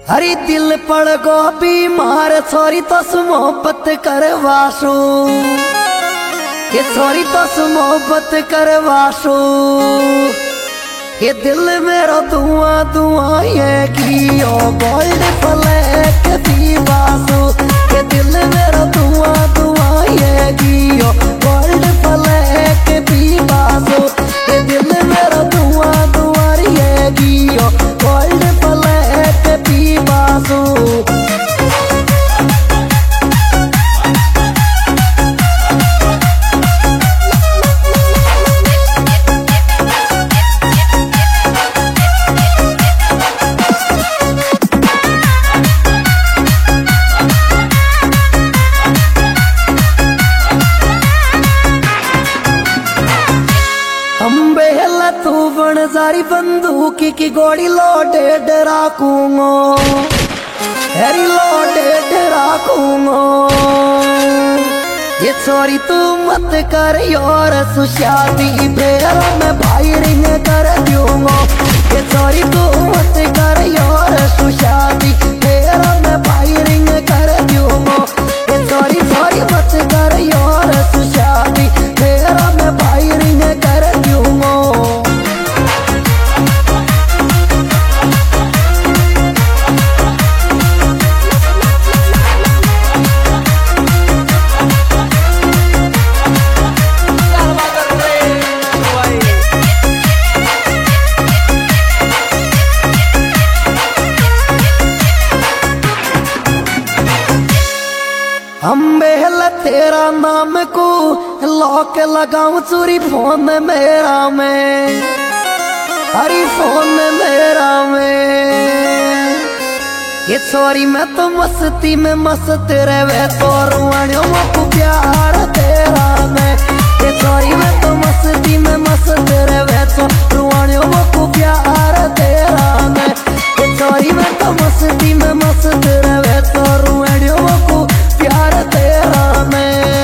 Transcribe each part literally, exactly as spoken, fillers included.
हरी दिल पड़ गो बीमार छोरी तो मोहब्बत करवासू ये छोरी तो मोहब्बत करवासू ये दिल मेरो दुआ दुआ ये कियो गोल्ड फ्लैग दीवासू ये दिल मेरो दुआ दुआ ये कियो गोल्ड फ्लैग दीवासू ये दिल मेरो दुआ दुआ ये कियो गोल्ड फ्लैग दीवासू। तू बन जारी बंदूक की गोली लोटे डराकूंगो हेरी लोटे डराकूंगो ये छोरी तू मत कर यार सुशादी बेर में भाई रिंग कर दूंगो ये छोरी तू मत कर यार सुशादी बेर में भाई रिंग कर दूंगो ये छोरी छोरी मत कर यार सुशादी बेर में भाई रिंग कर दूंगो। हम बेहल तेरा नाम को लॉक लगाऊं चोरी फोन मेरा में हरी फोन मेरा में ये छोरी मैं तो मस्ती में मस्त रहे तो रुआणियों को प्यार तेरा में ये छोरी मैं तो मस्ती में मस्त रहे तो रुआणियों को प्यार तेरा में ये छोरी मैं तो मस्ती में मस्त रहे तो रुआणियों को प्यार तेरा में।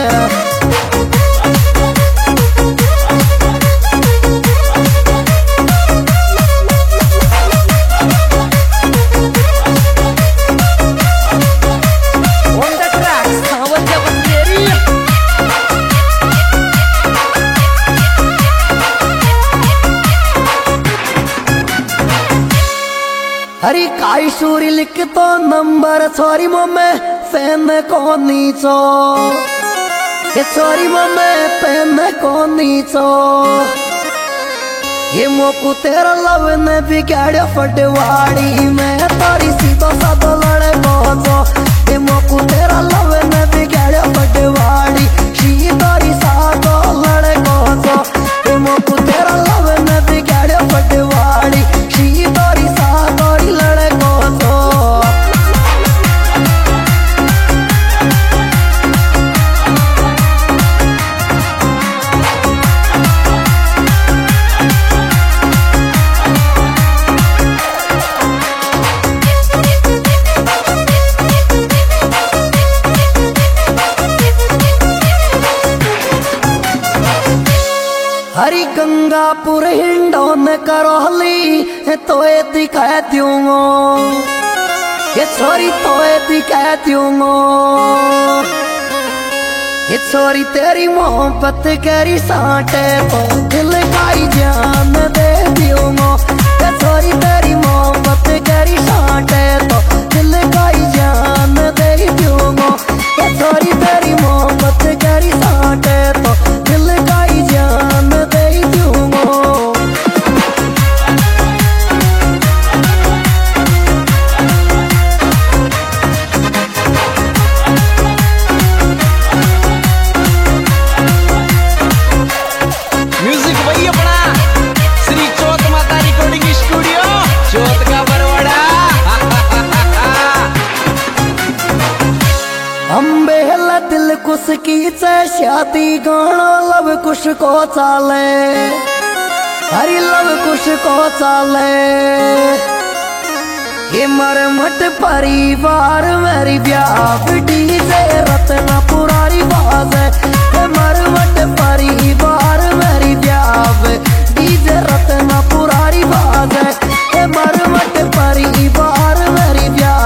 हरी काई सूरी लिख तो नंबर छोरी मोमे फैन को नीचो ये छोरी मोमे फैन को नीचो ये मोकू तेरा लव ने बिगाड़ो फटवाड़ी में तारी सीधो साधो लड़े बोझो ये मोकू तेरा लव ने बिगाड़ो फटवाड़ी शी तारी साधो लड़े बोझो ये मोकू तेरा लव ने बिगाड़ो फटवाड़ी शी तारी साधो लड़े बोझो। हरी गंगापुर हिंडोन करोहली तो ये दिखा दूंगो ये छोरी तो ये दिखा दूंगो ये छोरी तेरी मोहब्बत करी साटे तो दिल का ही जान दे दूंगो ये छोरी तेरी मोहब्बत करी साटे तो दिल का ही जान दे दूंगो ये छोरी तेरी मोहब्बत करी साटे तो दिल का ही जान दे दूंगो। म्यूजिक वही अपना श्री चौथ माता रिकॉर्डिंग स्टूडियो चौथ का बरवाड़ा। हम बेहला दिल कुछ की से शादी गाना लब कुछ को चाले हरी लब कुछ को चाले ये मरमट परिवार मेरी ब्याह डीजे रत्ना पुरारी बाज है मरमट परिवार मेरी ब्याह डीजे रत्ना पुरारी बाज है मरमट परिवार मेरी ब्याह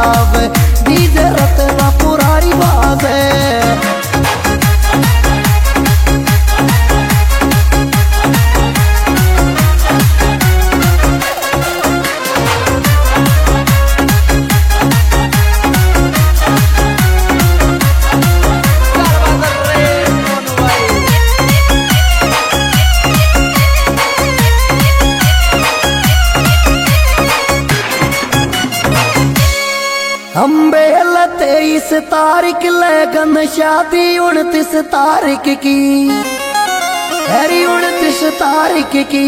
अम्बेल तेईस तारीख लगन शादी उनतीस तारीख की, हरी उनतीस तारीख की।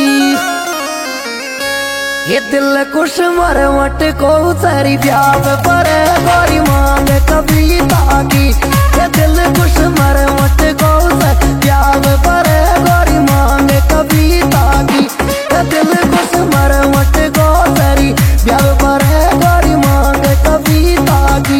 ये दिल कुछ मरवट को सारी ब्याह पर गोरी मांग कविता की। ये दिल कुछ मरवट को सारी ब्याह पर गोरी मांग कविता की। ये दिल कुछ मरवट को सारी ब्याह पर गोरी मांग कविता की।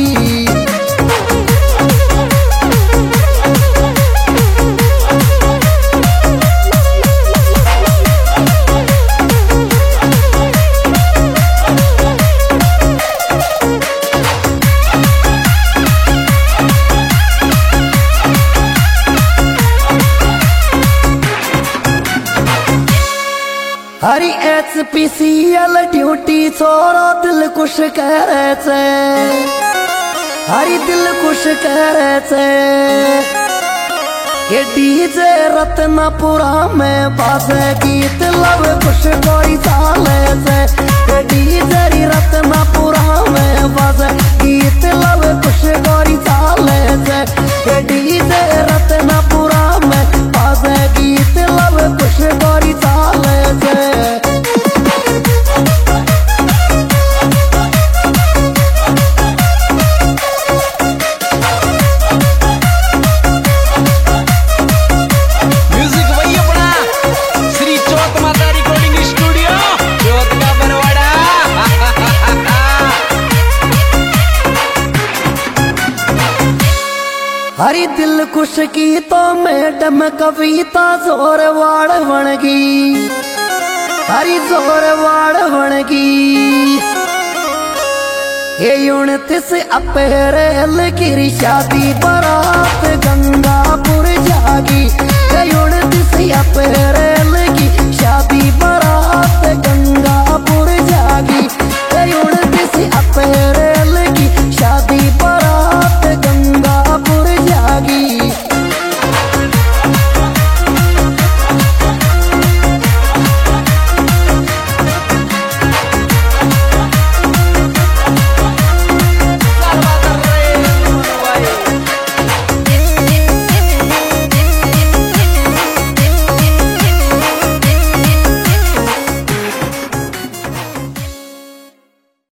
हरी H P C L duty छोरो दिल कुछ कह रहे थे, हरी दिल कुछ कह रहे थे। ये डीजे रत्नपुरा में बाजे गीत लव कुछ कोई साले से। ये डीजे रत्नपुरा में बाजे गीत लव कुछ कोई साले से। ये डीजे रत्नपुरा में बाजे गीत लव कुछ कोई साले से। हरी दिल खुश की तो मैडम कविता जोर वाड़ बनगी, हरी जोर वाड़ बनगी। ये उनतीस अप्रैल की शादी बारात गंगापुर जागी। ये उनतीस अप्रैल